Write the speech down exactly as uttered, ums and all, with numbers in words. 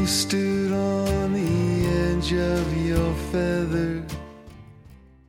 You stood on the edge of your feathers,